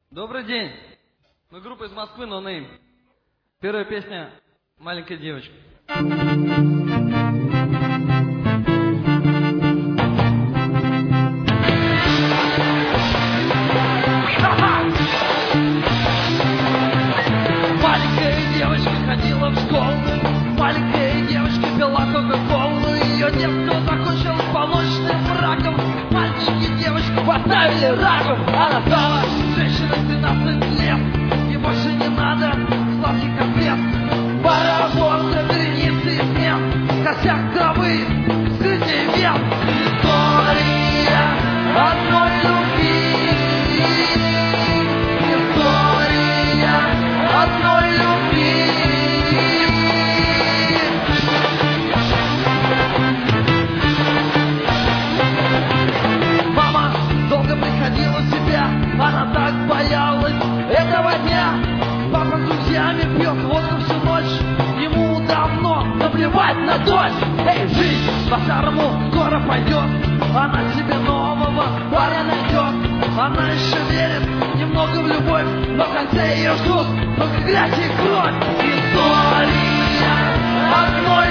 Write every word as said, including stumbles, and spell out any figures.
Добрый день. Мы группа из Москвы, No Name. Первая песня «Маленькая девочка». Маленькая девочка ходила в школу, маленькая девочка пила кока-колу. Ее детство закончилось полночным раком. Мальчики и девочку поставили раком. Она стала женщиной тринадцать лет. И больше не надо сладких конфет. Паровозы, вереницы и смен, косяк травы, скрытие вен. История одной любви. История одной любви. Мама долго приходила в себя, она так боялась этого дня. Папа с друзьями пьет водку всю ночь, ему давно наплевать на дочь. Эй, жизнь по-старому скоро пойдет, она себе нового парня найдет. Она еще верит немного в любовь, но в конце ее ждут только грязь и кровь. История одной